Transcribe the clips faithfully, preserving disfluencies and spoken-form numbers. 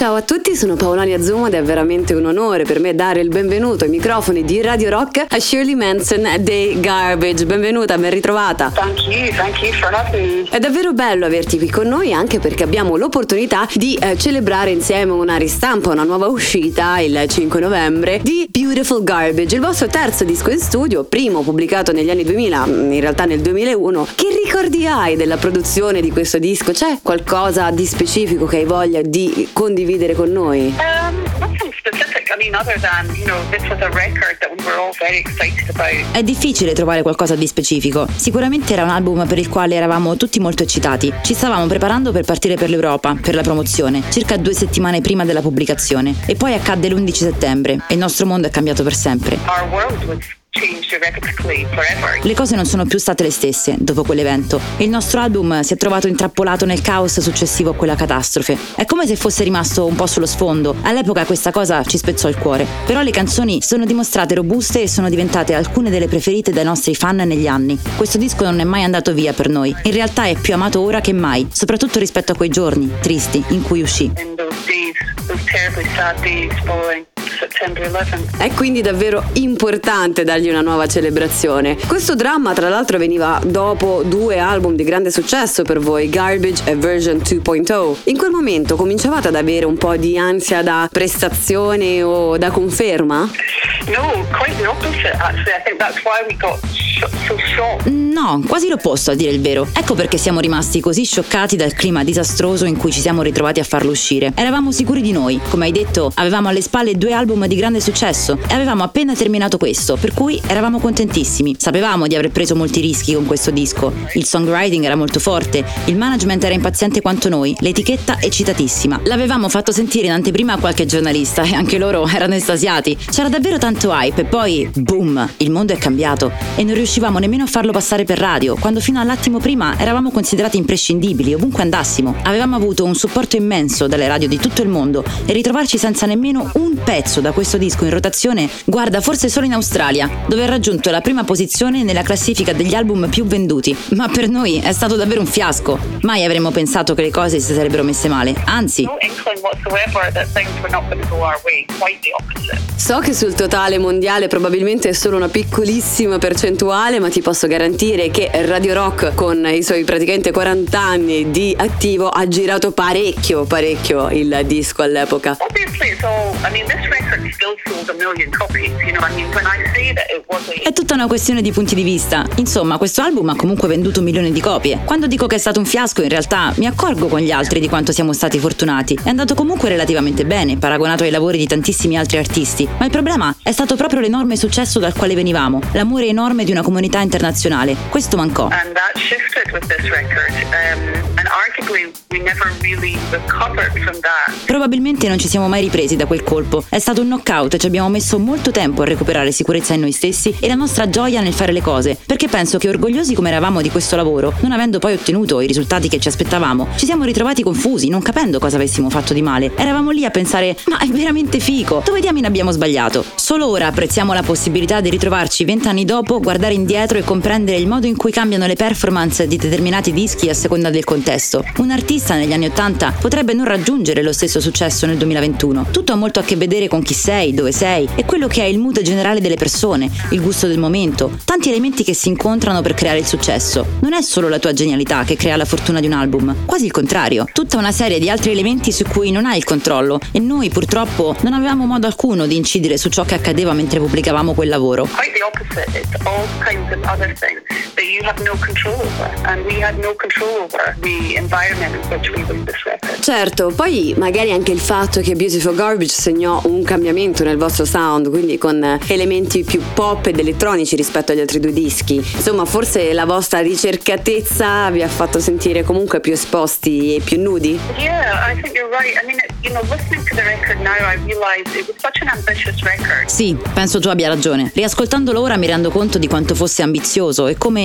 Ciao a tutti, sono Paolania Zoom ed è veramente un onore per me dare il benvenuto ai microfoni di Radio Rock a Shirley Manson dei Garbage. Benvenuta, ben ritrovata. Thank you, thank you for having me. È davvero bello averti qui con noi, anche perché abbiamo l'opportunità di eh, celebrare insieme una ristampa, una nuova uscita il cinque novembre di Beautiful Garbage, il vostro terzo disco in studio, primo pubblicato negli anni duemila, in realtà nel duemilauno. Che ricordi hai della produzione di questo disco? C'è qualcosa di specifico che hai voglia di condividere con noi? Um, nothing specific. I mean, other than, you know, this was a record that we were all very excited about. È difficile trovare qualcosa di specifico. Sicuramente era un album per il quale eravamo tutti molto eccitati. Ci stavamo preparando per partire per l'Europa, per la promozione, circa due settimane prima della pubblicazione. E poi accadde l'undici settembre e il nostro mondo è cambiato per sempre. Our world was changed irrevocably forever. Le cose non sono più state le stesse dopo quell'evento e il nostro album si è trovato intrappolato nel caos successivo a quella catastrofe. È come se fosse rimasto un po' sullo sfondo. All'epoca questa cosa ci spezzò il cuore. Però le canzoni sono dimostrate robuste e sono diventate alcune delle preferite dai nostri fan negli anni. Questo disco non è mai andato via per noi. In realtà è più amato ora che mai, soprattutto rispetto a quei giorni tristi in cui uscì. In those days, those terribly sad days following September eleventh. È quindi davvero importante dargli una nuova celebrazione. Questo dramma tra l'altro veniva dopo due album di grande successo per voi, Garbage e Version due punto zero. In quel momento cominciavate ad avere un po' di ansia da prestazione o da conferma? No, quite the opposite actually. I think that's why we got sh- so shocked. No, quasi l'opposto a dire il vero. Ecco perché siamo rimasti così scioccati dal clima disastroso in cui ci siamo ritrovati a farlo uscire. Eravamo sicuri di noi, come hai detto, avevamo alle spalle due album di grande successo e avevamo appena terminato questo, per cui eravamo contentissimi. Sapevamo di aver preso molti rischi con questo disco. Il songwriting era molto forte, il management era impaziente quanto noi, l'etichetta eccitatissima. L'avevamo fatto sentire in anteprima a qualche giornalista e anche loro erano estasiati. C'era davvero tanto hype e poi, boom, il mondo è cambiato e non riuscivamo nemmeno a farlo passare per radio, quando fino all'attimo prima eravamo considerati imprescindibili ovunque andassimo. Avevamo avuto un supporto immenso dalle radio di tutto il mondo e ritrovarci senza nemmeno un pezzo da questo disco in rotazione, guarda, forse solo in Australia, dove ha raggiunto la prima posizione nella classifica degli album più venduti. Ma per noi è stato davvero un fiasco. Mai avremmo pensato che le cose si sarebbero messe male, anzi. No inkling whatsoever that things were not going to go our way. Quite the opposite. So che sul totale mondiale probabilmente è solo una piccolissima percentuale, ma ti posso garantire che Radio Rock, con i suoi praticamente quaranta anni di attivo, ha girato parecchio, parecchio il disco all'epoca. Obviously it's all, I mean, this record still sold a million copies, you know, I mean, when I say that it was a... È tutta una questione di punti di vista. Insomma, questo album ha comunque venduto un milione di copie. Quando dico che è stato un fiasco, in realtà mi accorgo con gli altri di quanto siamo stati fortunati. È andato comunque relativamente bene, paragonato ai lavori di tantissimi altri artisti. Ma il problema è stato proprio l'enorme successo dal quale venivamo, l'amore enorme di una comunità internazionale. Questo mancò. And that shifted with this record, um, and arguably we never really recovered from that. Probabilmente non ci siamo mai ripresi da quel colpo. È stato un knockout e ci abbiamo messo molto tempo a recuperare sicurezza in noi stessi e la nostra gioia nel fare le cose, perché penso che orgogliosi come eravamo di questo lavoro, non avendo poi ottenuto i risultati che ci aspettavamo, ci siamo ritrovati confusi, non capendo cosa avessimo fatto di male. Eravamo lì a pensare, ma è veramente figo, dove diamine abbiamo sbagliato? Solo ora apprezziamo la possibilità di ritrovarci vent'anni dopo, guardare indietro e comprendere il modo in cui cambiano le performance di determinati dischi a seconda del contesto. Un artista negli anni ottanta potrebbe non raggiungere lo stesso successo nel duemilaventuno. Tutto ha molto a che vedere con chi sei, dove sei e quello che è il mood generale delle persone, il gusto del momento, tanti elementi che si incontrano per creare il successo. Non è solo la tua genialità che crea la fortuna di un album, quasi il contrario, tutta una serie di altri elementi su cui non hai il controllo e noi purtroppo non avevamo modo alcuno di incidere su ciò che accadeva mentre pubblicavamo quel lavoro. Quite the opposite, it's all kinds of other things that you have no control over, and we had no control over the environment in which we wrote this record. Certo, poi magari anche il fatto che Beautiful Garbage segnò un cambiamento nel vostro sound, quindi con elementi più pop ed elettronici rispetto agli altri due dischi. Insomma, forse la vostra ricercatezza vi ha fatto sentire comunque più esposti e più nudi? Yeah, I think you're right. I mean, you know, listening to the record now, I realize it was such an ambitious record. Sì, penso tu abbia ragione. Riascoltandolo ora mi rendo conto di quanto fosse ambizioso e come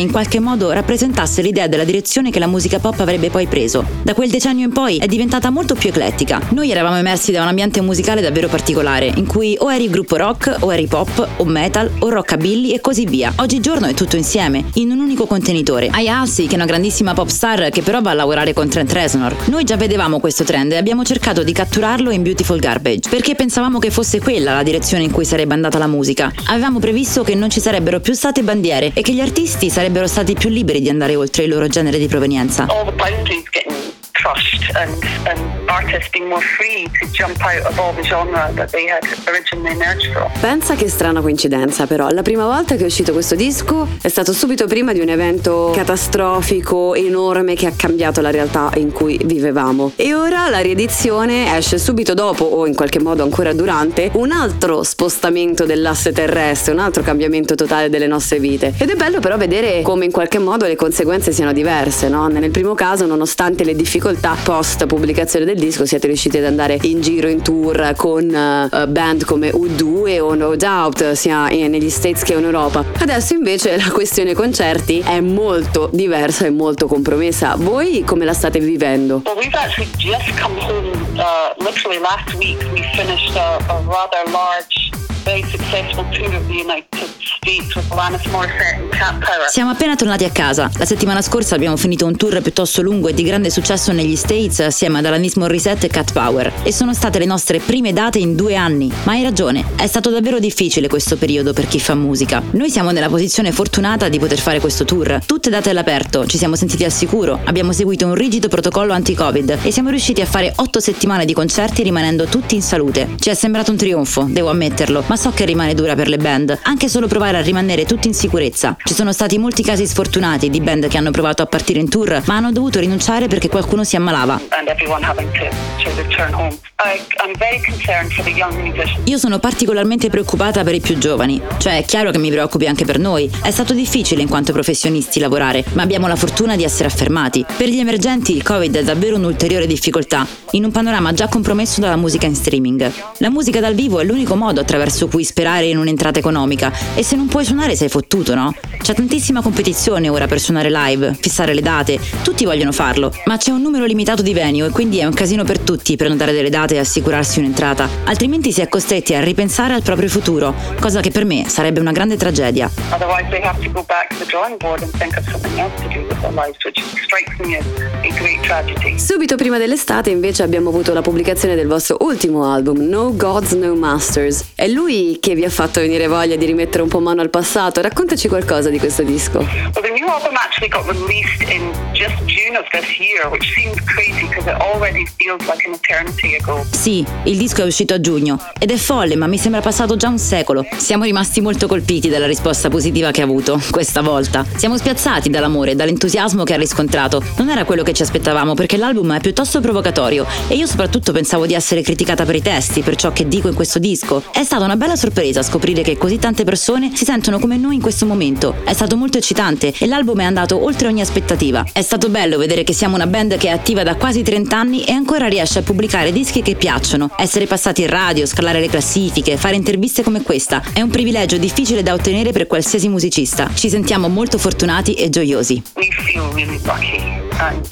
in qualche modo rappresentasse l'idea della direzione che la musica pop avrebbe poi preso. Da quel decennio in poi è diventata molto più eclettica. Noi eravamo immersi da un ambiente musicale davvero particolare, in cui o eri gruppo rock, o eri pop, o metal, o rockabilly e così via. Oggigiorno è tutto insieme, in un unico contenitore. Hai Halsey, che è una grandissima pop star che però va a lavorare con Trent Reznor. Noi già vedevamo questo trend e abbiamo cercato di catturarlo in Beautiful Garbage, perché pensavamo che fosse quella la direzione in cui sarebbe andata la musica. Avevamo previsto che non ci sarebbero più state bandiere e che gli artisti sarebbero stati più liberi di andare oltre il loro genere di provenienza. All the boundaries getting crushed and, and artists being more free to jump out of all the genre that they had originally emerged from. Pensa che strana coincidenza, però la prima volta che è uscito questo disco è stato subito prima di un evento catastrofico enorme che ha cambiato la realtà in cui vivevamo, e ora la riedizione esce subito dopo, o in qualche modo ancora durante, un altro spostamento dell'asse terrestre, un altro cambiamento totale delle nostre vite. Ed è bello però vedere come in qualche modo le conseguenze siano diverse, no? Nel primo caso, nonostante le difficoltà post pubblicazione del disco, siete riusciti ad andare in giro in tour con uh, band come U due o No Doubt, sia negli States che in Europa. Adesso invece la questione concerti è molto diversa e molto compromessa. Voi come la state vivendo? Well, we've actually just come home, uh, literally last week. We finished a, a rather large, very successful tour of the United States with Alanis Morissette and Cat Power. Siamo appena tornati a casa. La settimana scorsa abbiamo finito un tour piuttosto lungo e di grande successo negli States assieme ad Alanis Morissette e Cat Power, e sono state le nostre prime date in due anni. Ma hai ragione, è stato davvero difficile questo periodo per chi fa musica. Noi siamo nella posizione fortunata di poter fare questo tour, tutte date all'aperto, ci siamo sentiti al sicuro, abbiamo seguito un rigido protocollo anti-Covid e siamo riusciti a fare otto settimane di concerti rimanendo tutti in salute. Ci è sembrato un trionfo, devo ammetterlo, ma so che rimane dura per le band, anche solo provare a rimanere tutti in sicurezza. Ci sono stati molti casi sfortunati di band che hanno provato a partire in tour, ma hanno dovuto rinunciare perché qualcuno si ammalava. And everyone having to, to return home. I, I'm very concerned for the young musicians. Io sono particolarmente preoccupata per i più giovani, cioè è chiaro che mi preoccupi anche per noi. È stato difficile in quanto professionisti lavorare, ma abbiamo la fortuna di essere affermati. Per gli emergenti il Covid è davvero un'ulteriore difficoltà, in un panorama già compromesso dalla musica in streaming. La musica dal vivo è l'unico modo attraverso cui sperare in un'entrata economica, e se non puoi suonare sei fottuto, no? C'è tantissima competizione ora per suonare live, fissare le date, tutti vogliono farlo, ma c'è un numero limitato di venue e quindi è un casino per tutti prenotare delle date e assicurarsi un'entrata, altrimenti si è costretti a ripensare al proprio futuro, cosa che per me sarebbe una grande tragedia. Otherwise they have to go back to the drawing board and think of something else to do with their lives, which strikes me as a great tragedy. Subito prima dell'estate invece abbiamo avuto la pubblicazione del vostro ultimo album, No Gods, No Masters. È lui che vi ha fatto venire voglia di rimettere un po' mano al passato? Raccontaci qualcosa di questo disco. Well, the new album actually got released in just June of this year, which seems crazy because it already feels like an eternity ago. Sì, il disco è uscito a giugno ed è folle, ma mi sembra passato già un secolo. Siamo rimasti molto colpiti dalla risposta positiva che ha avuto questa volta. Siamo spiazzati dall'amore e dall'entusiasmo che ha riscontrato. Non era quello che ci aspettavamo, perché l'album è piuttosto provocatorio e io soprattutto pensavo di essere criticata per i testi, per ciò che dico in questo disco. È stata una bella sorpresa scoprire che così tante persone si sentono come noi in questo momento. È stato molto eccitante e l'album è andato oltre ogni aspettativa. È stato bello vedere che siamo una band che è attiva da quasi trenta anni e ancora riesce a pubblicare dischi che piacciono, essere passati in radio, scalare le classifiche, fare interviste come questa. È un privilegio difficile da ottenere per qualsiasi musicista. Ci sentiamo molto fortunati e gioiosi. We feel really lucky and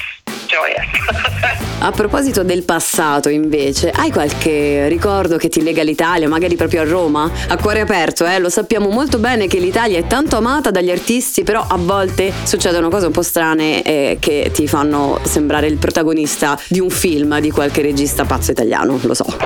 joyous. A proposito del passato invece, hai qualche ricordo che ti lega all'Italia, magari proprio a Roma? A cuore aperto, eh, lo sappiamo molto bene che l'Italia è tanto amata dagli artisti, però a volte succedono cose un po' strane eh, che ti fanno sembrare il protagonista di un film di qualche regista pazzo italiano, lo so.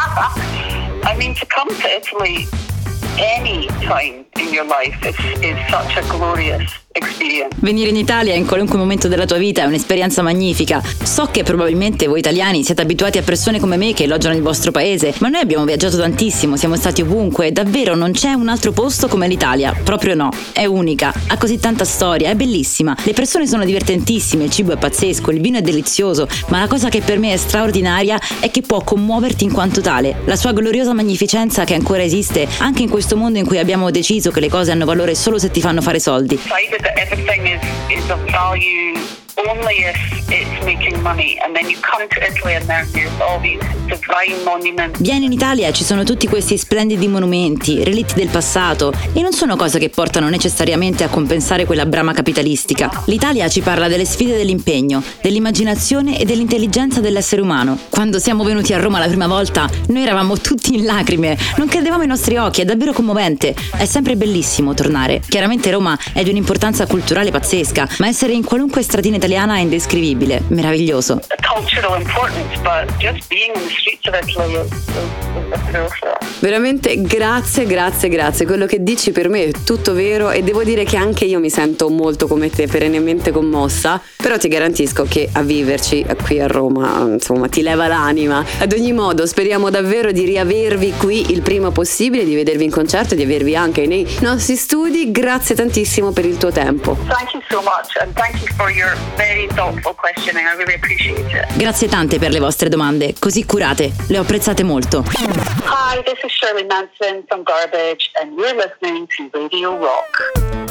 I mean, to come to Italy any time in your life is, is such a glorious experience. Venire in Italia in qualunque momento della tua vita è un'esperienza magnifica. So che probabilmente voi italiani siete abituati a persone come me che elogiano il vostro paese, ma noi abbiamo viaggiato tantissimo, siamo stati ovunque, davvero non c'è un altro posto come l'Italia, proprio no, è unica, ha così tanta storia, è bellissima, le persone sono divertentissime, il cibo è pazzesco, il vino è delizioso, ma la cosa che per me è straordinaria è che può commuoverti in quanto tale, la sua gloriosa magnificenza che ancora esiste anche in questo mondo in cui abbiamo deciso che le cose hanno valore solo se ti fanno fare soldi. That everything is, is of value only if it's making money. And then you come to Italy and there's all these divine monuments. Vieni in Italia, ci sono tutti questi splendidi monumenti, relitti del passato, e non sono cose che portano necessariamente a compensare quella brama capitalistica. L'Italia ci parla delle sfide dell'impegno, dell'immaginazione e dell'intelligenza dell'essere umano. Quando siamo venuti a Roma la prima volta, noi eravamo tutti in lacrime, non credevamo ai nostri occhi, è davvero commovente. È sempre bellissimo tornare. Chiaramente Roma è di un'importanza culturale pazzesca, ma essere in qualunque stratina italiana è indescrivibile, meraviglioso. Cultural importance, but just being in the streets of Italy is, is, is a thrill for us. Veramente grazie, grazie, grazie. Quello che dici per me è tutto vero e devo dire che anche io mi sento molto come te, perennemente commossa, però ti garantisco che a viverci qui a Roma, insomma, ti leva l'anima. Ad ogni modo, speriamo davvero di riavervi qui il prima possibile, di vedervi in concerto e di avervi anche nei nostri studi. Grazie tantissimo per il tuo tempo. Thank you so much and thank you for your very thoughtful questioning. I really appreciate it. Grazie tante per le vostre domande, così curate, le ho apprezzate molto. Hi, this is Shirley Manson from Garbage and you're listening to Radio Rock.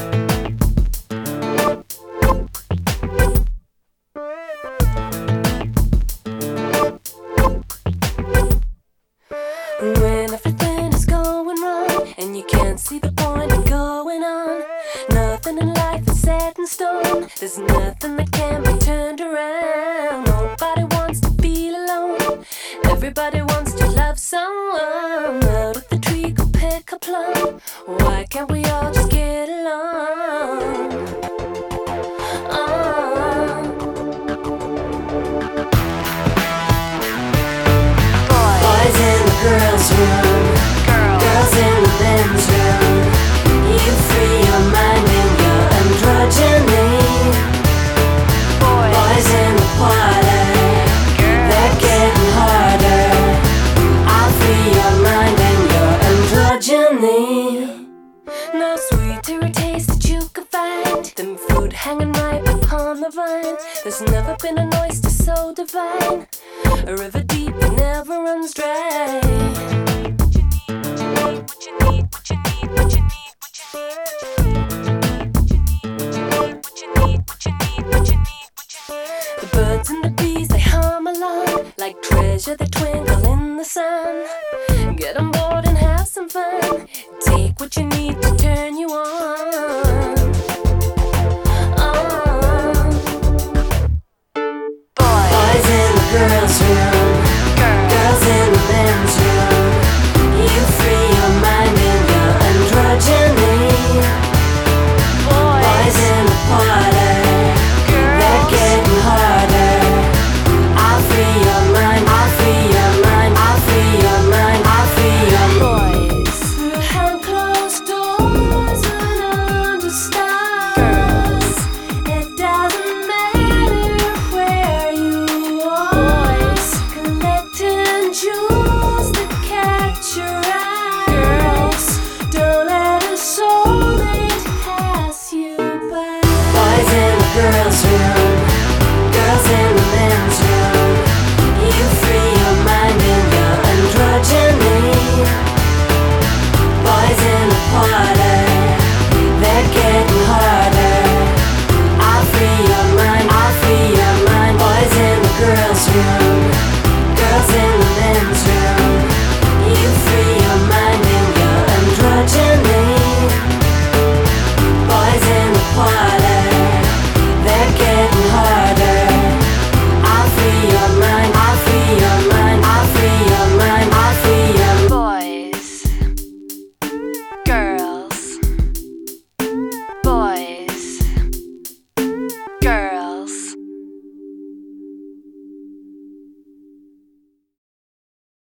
When everything is going wrong and you can't see the point of going on, nothing in life is set in stone. There's nothing that can be turned around. Nobody wants to feel alone. Everybody wants to love someone. Out of the tree go pick a plum. Why can't we all just get along? Oh. Boys in the girls' room, girls in the men's room. You free your mind and your androgyny. Boys in the parlor, they're getting harder. I'll free your mind and your androgyny. No sweeter a taste that you can find than fruit hanging ripe upon the vine. There's never been an oyster so divine, a river deep that never runs dry. What you need, what you need, what you need, what you need, what you need, what you need, what you need, what you need. The birds and the bees, they hum along like treasure that twinkle in the sun. Get on board and have some fun. Take what you need to turn you on. Oh. Boys in the girls' room.